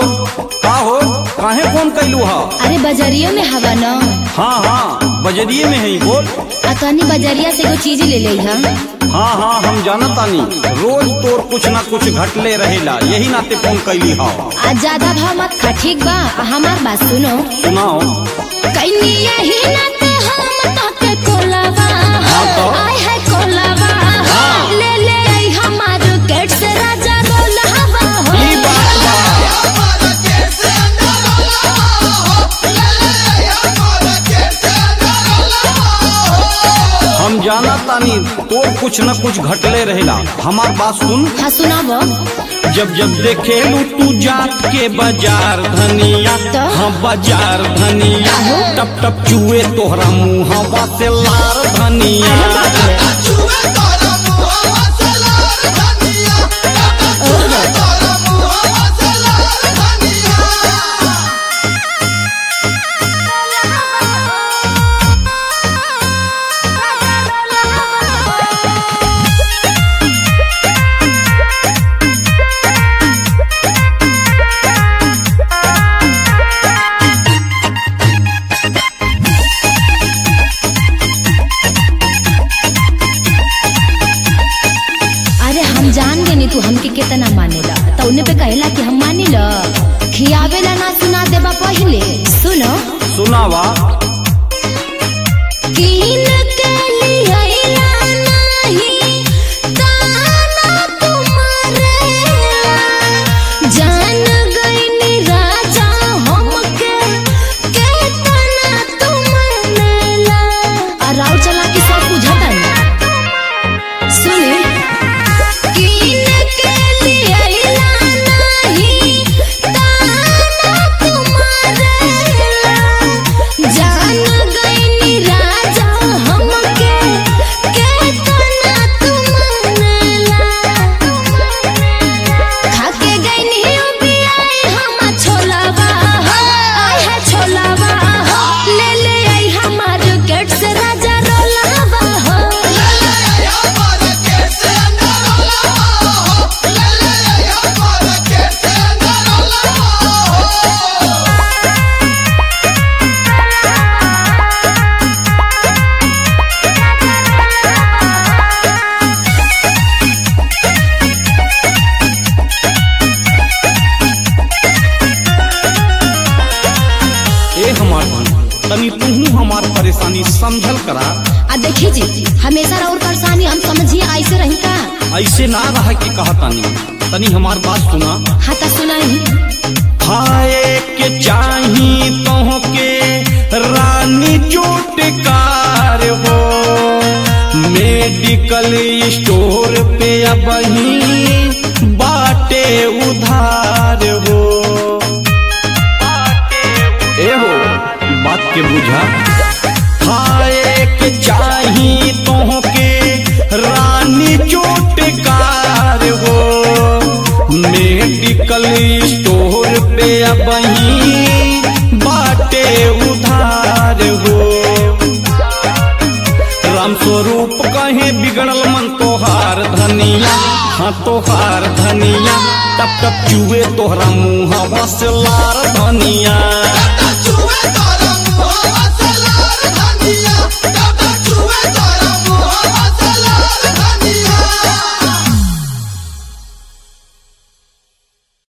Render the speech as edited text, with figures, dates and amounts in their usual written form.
का हो काहे फोन कैलू हा? अरे बजरिया में हवा न। हाँ बजरिए में है बोल। तनी बजरिया से कोई चीज ले ले हाँ हम जानत तानी रोज तोर कुछ ना कुछ घटले रहेला, यही नाते फोन कैली हा। आज ज्यादा भाव मत खा, ठीक बा? हमार बात सुनो। सुनाओ। कइनी यही नाते हम ताके कोलावा। हाँ तो? आय है कोलावा। हाँ। ले ले आई हमार गेट से राजा रोलावा हो। ई बात बा। हम जाना तानी तोर कुछ न कुछ घटले रहेला, हमार बात सुन। हाँ सुनाबो। जब जब देखेलू तू जात के बाजार धनिया, तो? हाँ बाजार धनिया, टप टप चुए तोहरा मुँहवा से लार धनिया। जान गए तू हमके कितना मानेला, तो उन्हें पे कहला कि हम मानिला। खियावेला ना सुना देबा पहले सुनो। सुनावा। कीन के लिया नहीं ताना तुम्हारे, जान गईनी राजा हमके कितना तुमनेला। राव चला की सब बुझता है। सुने तनी तू हमार परेशानी समझल करा। देखिए जी, हमेशा और परेशानी हम समझिए ऐसे रही का? ऐसे ना रह के कहा तनी हमार बात सुना। हाँ तो सुनाई। खाए के चाही तो के रानी चोटकार हो, मेडिकल स्टोर पे अब ही बाटे उधार हो। ए हो बात के बुझा। खाए के चाही तो के रानी चोटकार हो, मेडिकल स्टोर पे अब ही बाटे उधार हो। राम स्वरूप कहे बिगड़ल मन तोहार धनिया, हाँ तोहार धनिया, टप टप चुए तोहरा मुँहवा से लार धनिया।